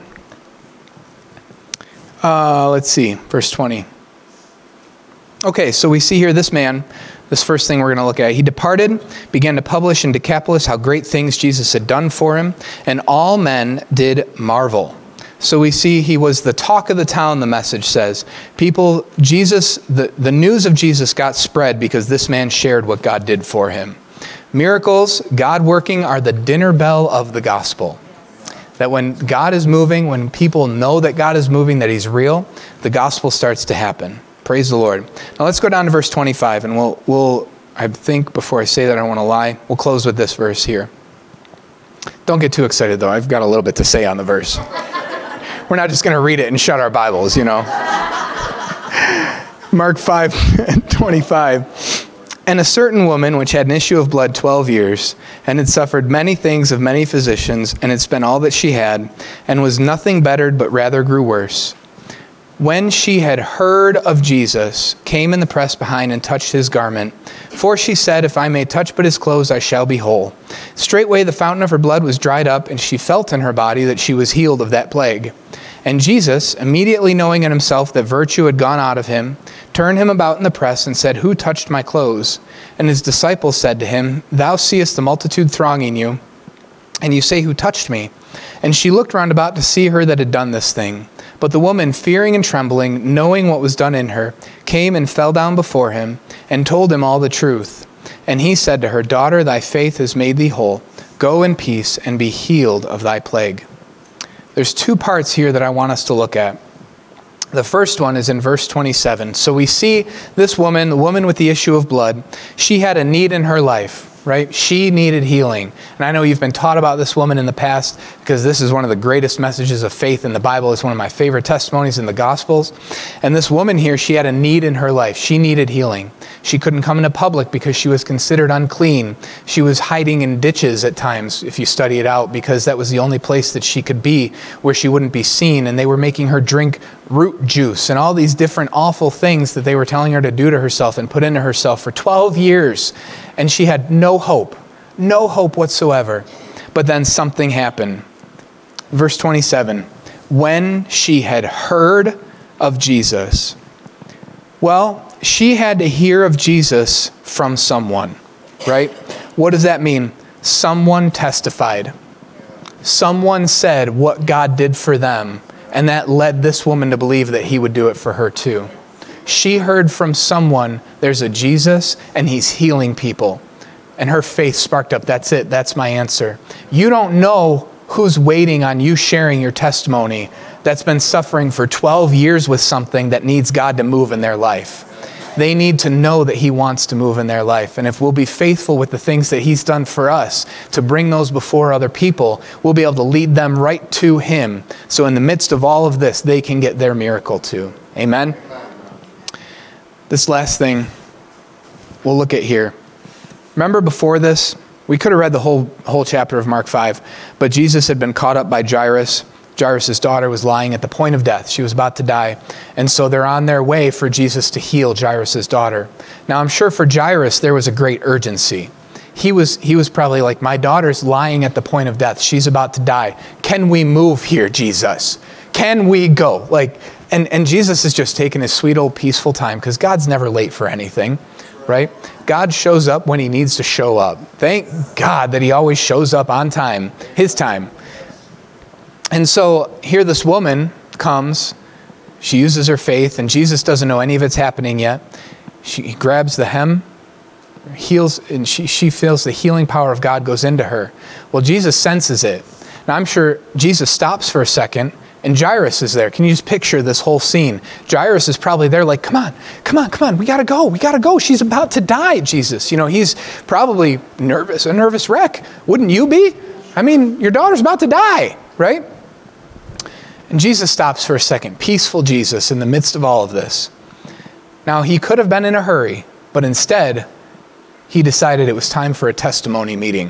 Uh, let's see, verse twenty. Okay, so we see here this man, this first thing we're going to look at. He departed, began to publish in Decapolis how great things Jesus had done for him, and all men did marvel. So we see he was the talk of the town, the message says. People, Jesus, the, the news of Jesus got spread because this man shared what God did for him. Miracles, God working, are the dinner bell of the gospel. That when God is moving, when people know that God is moving, that he's real, the gospel starts to happen. Praise the Lord. Now let's go down to verse twenty-five, and we'll, we'll I think before I say that, I don't want to lie, we'll close with this verse here. Don't get too excited, though. I've got a little bit to say on the verse. We're not just going to read it and shut our Bibles, you know. Mark five twenty-five. And a certain woman which had an issue of blood twelve years, and had suffered many things of many physicians, and had spent all that she had, and was nothing bettered, but rather grew worse, when she had heard of Jesus, came in the press behind and touched his garment. For she said, if I may touch but his clothes, I shall be whole. Straightway the fountain of her blood was dried up, and she felt in her body that she was healed of that plague. And Jesus, immediately knowing in himself that virtue had gone out of him, turned him about in the press and said, who touched my clothes? And his disciples said to him, thou seest the multitude thronging you, and you say, who touched me? And she looked round about to see her that had done this thing. But the woman, fearing and trembling, knowing what was done in her, came and fell down before him, and told him all the truth. And he said to her, daughter, thy faith has made thee whole. Go in peace, and be healed of thy plague. There's two parts here that I want us to look at. The first one is in verse twenty-seven. So we see this woman, the woman with the issue of blood, she had a need in her life, right? She needed healing. And I know you've been taught about this woman in the past because this is one of the greatest messages of faith in the Bible. It's one of my favorite testimonies in the Gospels. And this woman here, she had a need in her life. She needed healing. She couldn't come into public because she was considered unclean. She was hiding in ditches at times, if you study it out, because that was the only place that she could be where she wouldn't be seen. And they were making her drink root juice and all these different awful things that they were telling her to do to herself and put into herself for twelve years. And she had no hope, no hope whatsoever. But then something happened. Verse twenty-seven, when she had heard of Jesus. Well, she had to hear of Jesus from someone, right? What does that mean? Someone testified. Someone said what God did for them, and that led this woman to believe that he would do it for her too. She heard from someone, there's a Jesus, and he's healing people. And her faith sparked up. That's it. That's my answer. You don't know who's waiting on you sharing your testimony that's been suffering for twelve years with something that needs God to move in their life. They need to know that he wants to move in their life. And if we'll be faithful with the things that he's done for us to bring those before other people, we'll be able to lead them right to him. So in the midst of all of this, they can get their miracle too. Amen? This last thing we'll look at here. Remember before this, we could have read the whole whole chapter of Mark five, but Jesus had been caught up by Jairus. Jairus' daughter was lying at the point of death. She was about to die. And so they're on their way for Jesus to heal Jairus' daughter. Now, I'm sure for Jairus, there was a great urgency. He was, he was probably like, my daughter's lying at the point of death. She's about to die. Can we move here, Jesus? Can we go? Like, and, and Jesus is just taking his sweet old peaceful time because God's never late for anything, right? God shows up when he needs to show up. Thank God that he always shows up on time, his time. And so here this woman comes, she uses her faith, and Jesus doesn't know any of it's happening yet. She grabs the hem, heals, and she, she feels the healing power of God goes into her. Well, Jesus senses it. Now, I'm sure Jesus stops for a second, and Jairus is there. Can you just picture this whole scene? Jairus is probably there like, come on, come on, come on, we got to go, we got to go. She's about to die, Jesus. You know, he's probably nervous, a nervous wreck. Wouldn't you be? I mean, your daughter's about to die, right? And Jesus stops for a second, peaceful Jesus in the midst of all of this. Now, he could have been in a hurry, but instead, he decided it was time for a testimony meeting.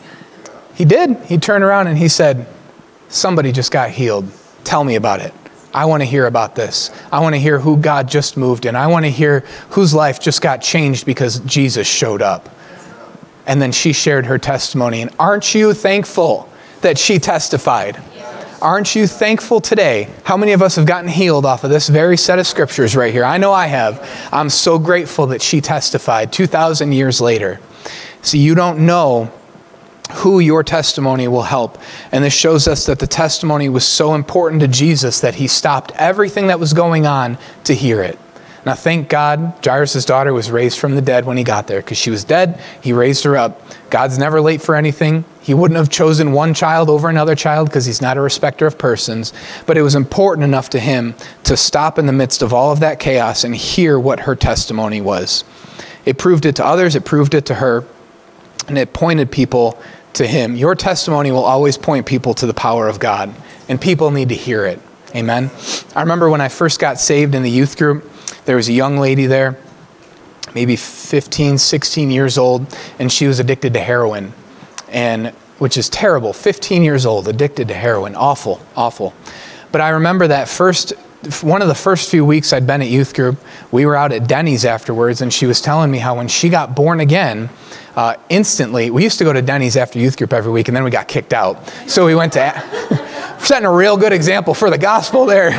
He did. He turned around and he said, somebody just got healed. Tell me about it. I want to hear about this. I want to hear who God just moved in. I want to hear whose life just got changed because Jesus showed up. And then she shared her testimony. And aren't you thankful that she testified? Aren't you thankful today? How many of us have gotten healed off of this very set of scriptures right here? I know I have. I'm so grateful that she testified two thousand years later. See, you don't know who your testimony will help. And this shows us that the testimony was so important to Jesus that he stopped everything that was going on to hear it. Now, thank God, Jairus' daughter was raised from the dead when he got there, because she was dead. He raised her up. God's never late for anything. He wouldn't have chosen one child over another child because he's not a respecter of persons. But it was important enough to him to stop in the midst of all of that chaos and hear what her testimony was. It proved it to others. It proved it to her. And it pointed people to him. Your testimony will always point people to the power of God. And people need to hear it. Amen. I remember when I first got saved in the youth group, there was a young lady there, maybe fifteen, sixteen years old, and she was addicted to heroin, and which is terrible. fifteen years old, addicted to heroin. Awful, awful. But I remember that first, one of the first few weeks I'd been at youth group, we were out at Denny's afterwards, and she was telling me how when she got born again, uh, instantly, we used to go to Denny's after youth group every week, and then we got kicked out. So we went to, setting a real good example for the gospel there.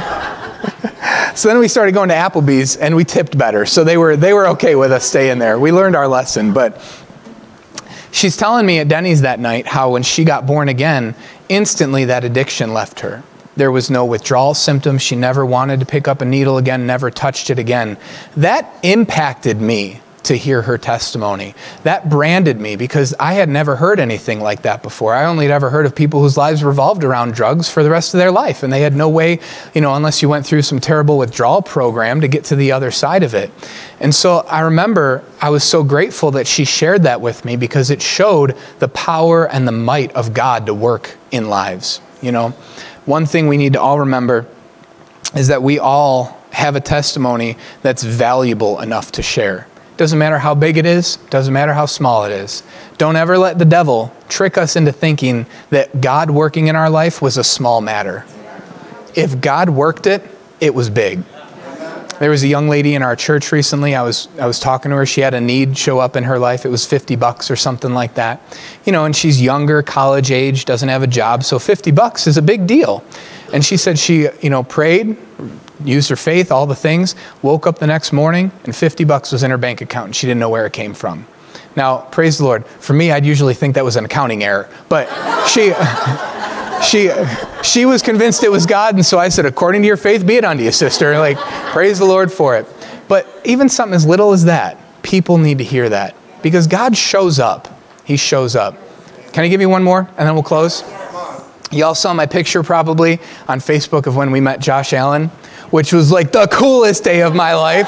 So then we started going to Applebee's, and we tipped better. So they were they were okay with us staying there. We learned our lesson. But she's telling me at Denny's that night how when she got born again, instantly that addiction left her. There was no withdrawal symptoms. She never wanted to pick up a needle again, never touched it again. That impacted me to hear her testimony. That branded me because I had never heard anything like that before. I only had ever heard of people whose lives revolved around drugs for the rest of their life, and they had no way, you know, unless you went through some terrible withdrawal program to get to the other side of it. And so I remember I was so grateful that she shared that with me because it showed the power and the might of God to work in lives. You know, one thing we need to all remember is that we all have a testimony that's valuable enough to share. Doesn't matter how big it is, doesn't matter how small it is. Don't ever let the devil trick us into thinking that God working in our life was a small matter. If God worked it, it was big. There was a young lady in our church recently. I was I was talking to her. She had a need show up in her life. It was fifty bucks or something like that. You know, and she's younger, college age, doesn't have a job, so fifty bucks is a big deal. And she said she, you know, prayed, used her faith, all the things, woke up the next morning, and fifty bucks was in her bank account, and she didn't know where it came from. Now, praise the Lord. For me, I'd usually think that was an accounting error, but she, she, she was convinced it was God, and so I said, according to your faith, be it unto you, sister. Like, praise the Lord for it. But even something as little as that, people need to hear that, because God shows up. He shows up. Can I give you one more, and then we'll close? Y'all saw my picture probably on Facebook of when we met Josh Allen, which was like the coolest day of my life.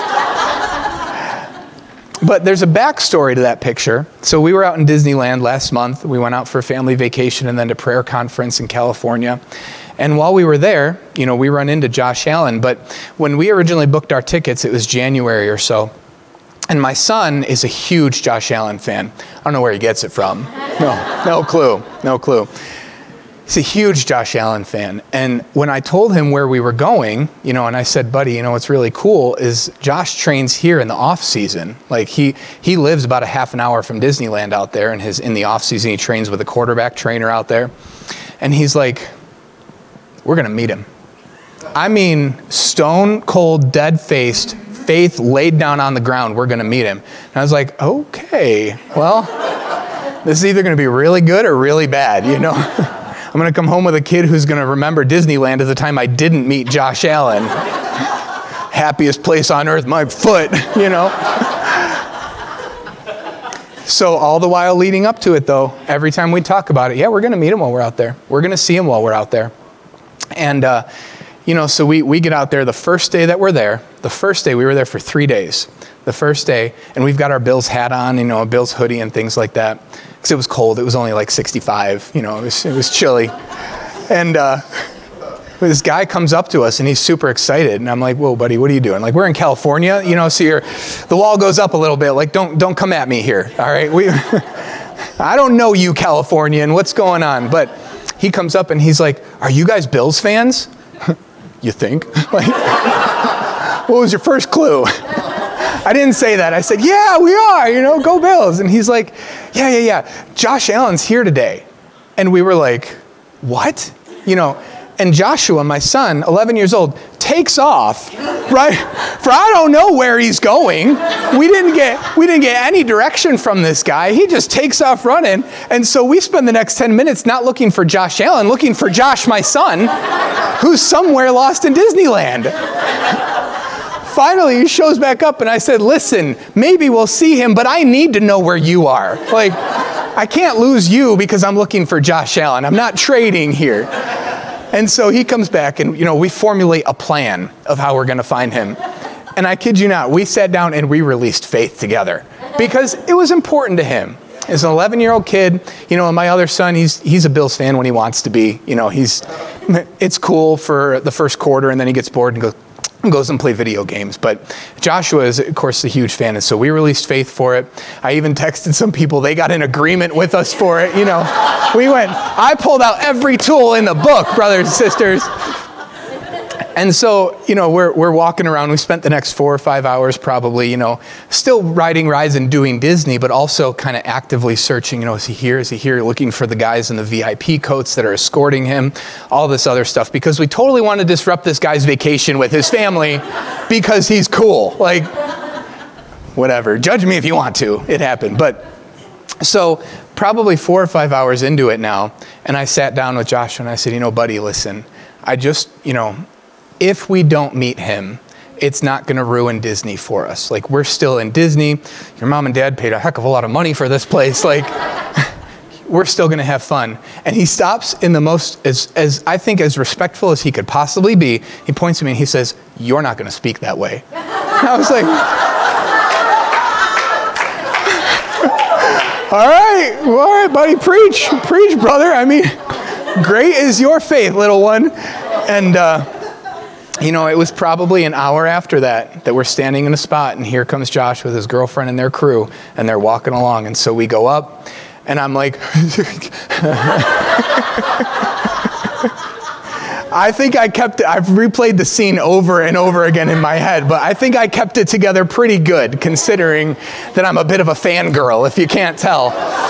But there's a backstory to that picture. So we were out in Disneyland last month. We went out for a family vacation and then to prayer conference in California. And while we were there, you know, we run into Josh Allen. But when we originally booked our tickets, it was January or so. And my son is a huge Josh Allen fan. I don't know where he gets it from. No, no clue, no clue. He's a huge Josh Allen fan. And when I told him where we were going, you know, and I said, buddy, you know, what's really cool is Josh trains here in the off season. Like he, he lives about a half an hour from Disneyland out there, and his, in the off season, he trains with a quarterback trainer out there. And he's like, we're going to meet him. I mean, stone cold, dead faced, faith laid down on the ground. We're going to meet him. And I was like, okay, well, this is either going to be really good or really bad, you know? I'm going to come home with a kid who's going to remember Disneyland as the time I didn't meet Josh Allen. Happiest place on earth, my foot, you know. So all the while leading up to it, though, every time we talk about it, yeah, we're going to meet him while we're out there. We're going to see him while we're out there. And, uh, you know, so we, we get out there the first day that we're there. The first day, we were there for three days. The first day, and we've got our Bills hat on, you know, a Bills hoodie and things like that. Because it was cold. It was only like sixty-five. You know, it was, it was chilly. And uh, this guy comes up to us, and he's super excited. And I'm like, whoa, buddy, what are you doing? Like, we're in California, you know, so you're, the wall goes up a little bit. Like, don't don't come at me here, all right? We, I don't know you, Californian. What's going on? But he comes up, and he's like, are you guys Bills fans? you think? Like, what was your first clue? I didn't say that. I said, yeah, we are, you know, go Bills. And he's like, yeah, yeah, yeah. Josh Allen's here today. And we were like, what? You know, and Joshua, my son, eleven years old, takes off, right? For I don't know where he's going. We didn't get we didn't get any direction from this guy. He just takes off running. And so we spend the next ten minutes not looking for Josh Allen, looking for Josh, my son, who's somewhere lost in Disneyland. Finally, he shows back up, and I said, listen, maybe we'll see him, but I need to know where you are. Like, I can't lose you because I'm looking for Josh Allen. I'm not trading here. And so he comes back, and, you know, we formulate a plan of how we're going to find him. And I kid you not, we sat down and we released faith together because it was important to him. As an eleven-year-old kid, you know, and my other son, he's he's a Bills fan when he wants to be. You know, he's it's cool for the first quarter, and then he gets bored and goes, goes and play video games. But Joshua is, of course, a huge fan, and so we released faith for it. I even texted some people. They got in agreement with us for it. You know, we went, I pulled out every tool in the book, brothers and sisters. And so, you know, we're we're walking around. We spent the next four or five hours probably, you know, still riding rides and doing Disney, but also kind of actively searching, you know, is he here? Is he here? Looking for the guys in the V I P coats that are escorting him, all this other stuff, because we totally want to disrupt this guy's vacation with his family because he's cool. Like, whatever. Judge me if you want to. It happened. But so probably four or five hours into it now, and I sat down with Joshua and I said, you know, buddy, listen, I just, you know, if we don't meet him, it's not going to ruin Disney for us. Like, we're still in Disney. Your mom and dad paid a heck of a lot of money for this place. Like, we're still going to have fun. And he stops in the most, as, as I think, as respectful as he could possibly be. He points to me and he says, you're not going to speak that way. And I was like, all right, well, all right, buddy, preach, preach, brother. I mean, great is your faith, little one. And, uh, you know, it was probably an hour after that that we're standing in a spot, and here comes Josh with his girlfriend and their crew, and they're walking along. And so we go up, and I'm like, I think I kept it, I've replayed the scene over and over again in my head, but I think I kept it together pretty good, considering that I'm a bit of a fangirl, if you can't tell.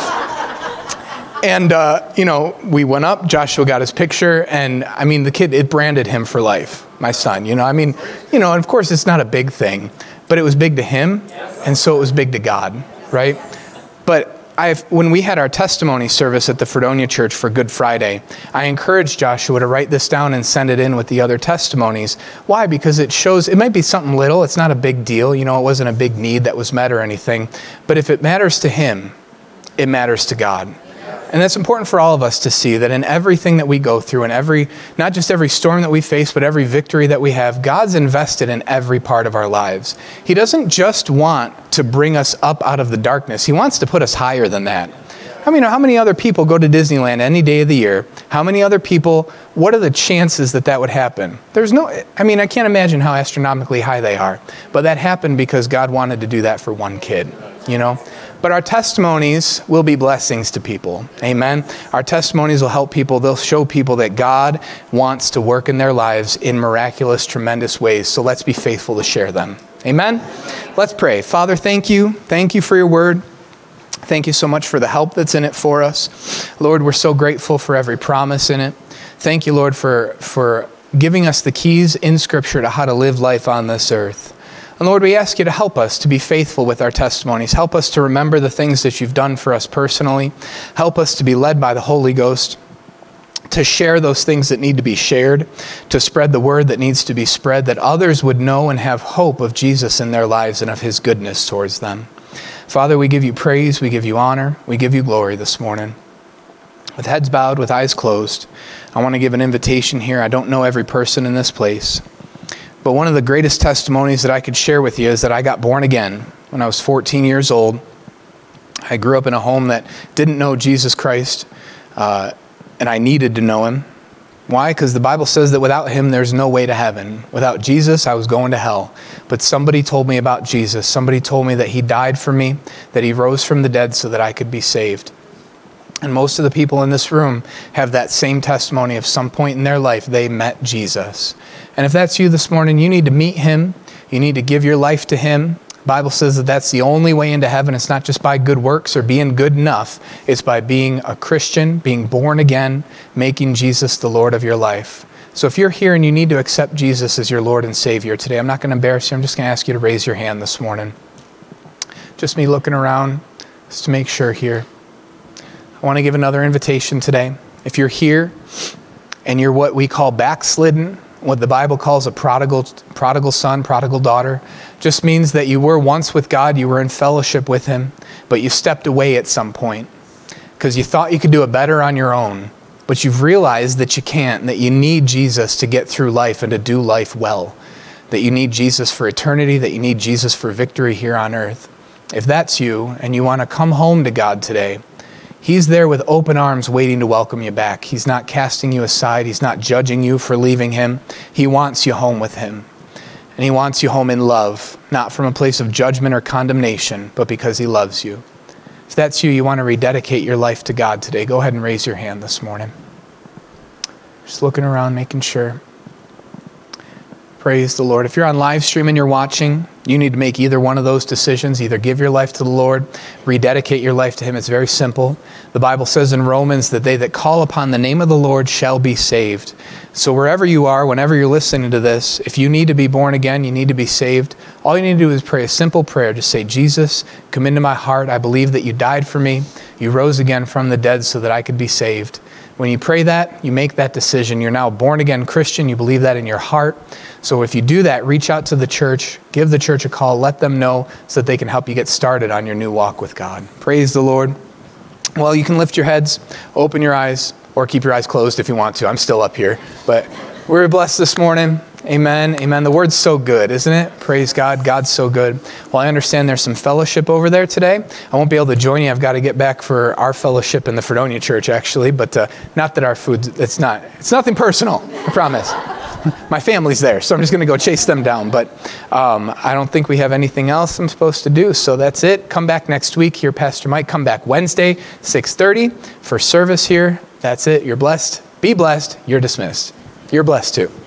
And, uh, you know, we went up, Joshua got his picture, and, I mean, the kid, it branded him for life, my son, you know. I mean, you know, and of course, it's not a big thing, but it was big to him, and so it was big to God, right? But I've, when we had our testimony service at the Fredonia Church for Good Friday, I encouraged Joshua to write this down and send it in with the other testimonies. Why? Because it shows, it might be something little, it's not a big deal, you know, it wasn't a big need that was met or anything, but if it matters to him, it matters to God. And that's important for all of us to see, that in everything that we go through, and every, not just every storm that we face, but every victory that we have, God's invested in every part of our lives. He doesn't just want to bring us up out of the darkness. He wants to put us higher than that. I mean, how many other people go to Disneyland any day of the year? How many other people, what are the chances that that would happen? There's no, I mean, I can't imagine how astronomically high they are. But that happened because God wanted to do that for one kid, you know? But our testimonies will be blessings to people. Amen. Our testimonies will help people. They'll show people that God wants to work in their lives in miraculous, tremendous ways. So let's be faithful to share them. Amen. Let's pray. Father, thank you. Thank you for your word. Thank you so much for the help that's in it for us. Lord, we're so grateful for every promise in it. Thank you, Lord, for, for giving us the keys in Scripture to how to live life on this earth. And Lord, we ask you to help us to be faithful with our testimonies. Help us to remember the things that you've done for us personally. Help us to be led by the Holy Ghost, to share those things that need to be shared, to spread the word that needs to be spread, that others would know and have hope of Jesus in their lives and of his goodness towards them. Father, we give you praise, we give you honor, we give you glory this morning. With heads bowed, with eyes closed, I want to give an invitation here. I don't know every person in this place, but one of the greatest testimonies that I could share with you is that I got born again when I was fourteen years old. I grew up in a home that didn't know Jesus Christ, uh, and I needed to know him. Why? Because the Bible says that without him, there's no way to heaven. Without Jesus, I was going to hell. But somebody told me about Jesus. Somebody told me that he died for me, that he rose from the dead so that I could be saved. And most of the people in this room have that same testimony of some point in their life they met Jesus. And if that's you this morning, you need to meet him. You need to give your life to him. The Bible says that that's the only way into heaven. It's not just by good works or being good enough. It's by being a Christian, being born again, making Jesus the Lord of your life. So if you're here and you need to accept Jesus as your Lord and Savior today, I'm not going to embarrass you. I'm just going to ask you to raise your hand this morning. Just me looking around just to make sure here. I want to give another invitation today. If you're here and you're what we call backslidden, what the Bible calls a prodigal prodigal son, prodigal daughter, just means that you were once with God, you were in fellowship with him, but you stepped away at some point because you thought you could do it better on your own, but you've realized that you can't, and that you need Jesus to get through life and to do life well, that you need Jesus for eternity, that you need Jesus for victory here on earth. If that's you and you want to come home to God today, he's there with open arms waiting to welcome you back. He's not casting you aside. He's not judging you for leaving him. He wants you home with him. And he wants you home in love, not from a place of judgment or condemnation, but because he loves you. If that's you, you want to rededicate your life to God today, go ahead and raise your hand this morning. Just looking around, making sure. Praise the Lord. If you're on live stream and you're watching, you need to make either one of those decisions. Either give your life to the Lord, rededicate your life to him. It's very simple. The Bible says in Romans that they that call upon the name of the Lord shall be saved. So wherever you are, whenever you're listening to this, if you need to be born again, you need to be saved, all you need to do is pray a simple prayer. Just say, Jesus, come into my heart. I believe that you died for me. You rose again from the dead so that I could be saved. When you pray that, you make that decision. You're now a born again Christian. You believe that in your heart. So if you do that, reach out to the church, give the church a call, let them know so that they can help you get started on your new walk with God. Praise the Lord. Well, you can lift your heads, open your eyes, or keep your eyes closed if you want to. I'm still up here. But we're blessed this morning. Amen. Amen. The word's so good, isn't it? Praise God. God's so good. Well, I understand there's some fellowship over there today. I won't be able to join you. I've got to get back for our fellowship in the Fredonia Church, actually. But uh, not that our food, it's not, it's nothing personal. I promise. My family's there, so I'm just going to go chase them down. But um, I don't think we have anything else I'm supposed to do. So that's it. Come back next week. Here, Pastor Mike. Come back Wednesday, six thirty for service here. That's it. You're blessed. Be blessed. You're dismissed. You're blessed too.